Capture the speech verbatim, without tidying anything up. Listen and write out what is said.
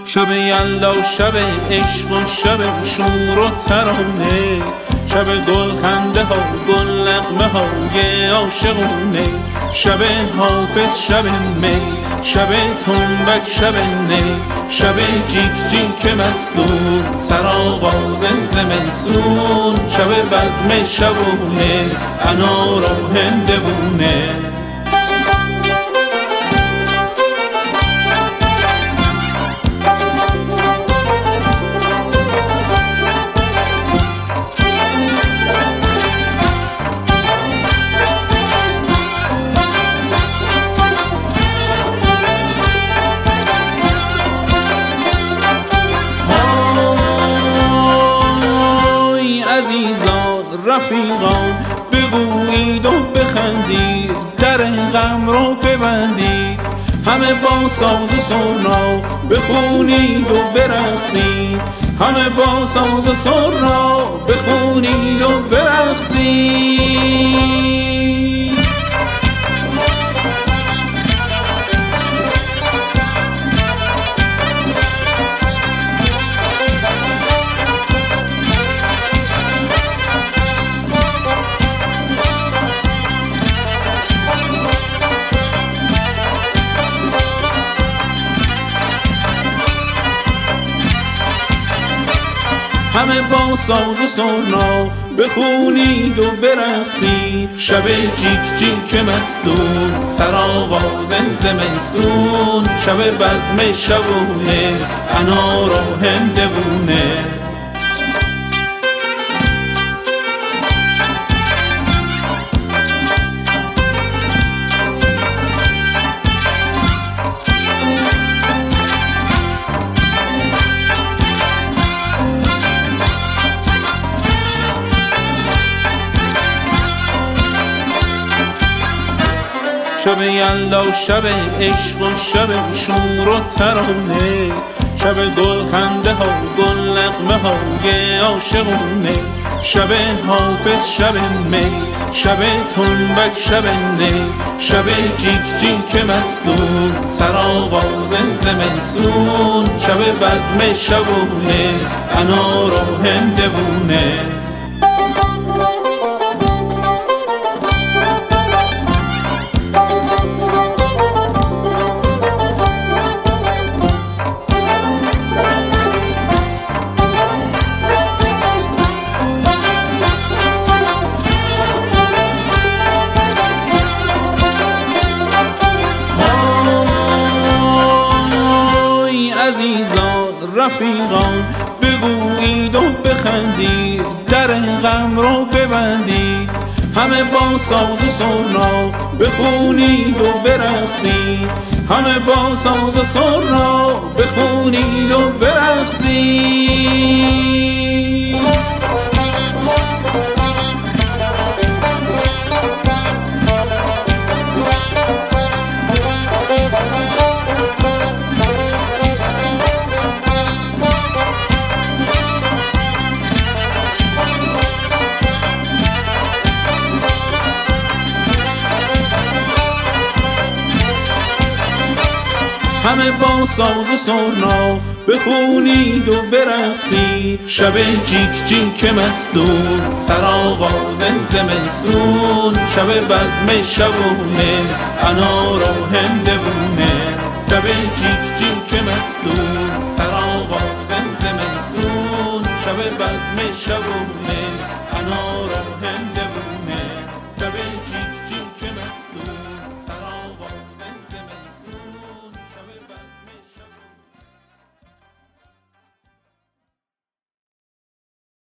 شب یلدا شب عشق و شب شور و ترانه، شب گل خنده ها گل نغمه های عاشقونه، شب حافظ شب می، شب تنبک شب نی، شب جیک جیک مستون سرآغاز زمستون، شب بزم شبونه انار و هندوونه. رفیقان بگویید و بخندید، در غم رو ببندید، همه با ساز و سرنا بخونید و برقصید، همه با ساز و سرنا بخونید و برقصید. همه با ساز و سرنا بخونید و برقصید، شب جیک جیک مستون سرآغاز زمستون، شب بزم شبونه انار و هندوونه. شب یلدا شب عشق و شب شور و ترانه، شب گل خنده ها گل نغمه های عاشقونه، شب حافظ شب می، شب تنبک شب نی، شب جیک جیک مستون سرآغاز زمستون، شب بزم شبونه انار و هندوونه. رفیقان بگویید و بخندید، در غم رو ببندید، همه با ساز و سرنا بخونید و برقصید، همه با ساز و سرنا بخونید و برقصید. همه با ساز و سرنا بخونید و برقصید، شب جیک جیک مستون سرآغاز زمستون، شب بزم شبونه انار و هندوونه.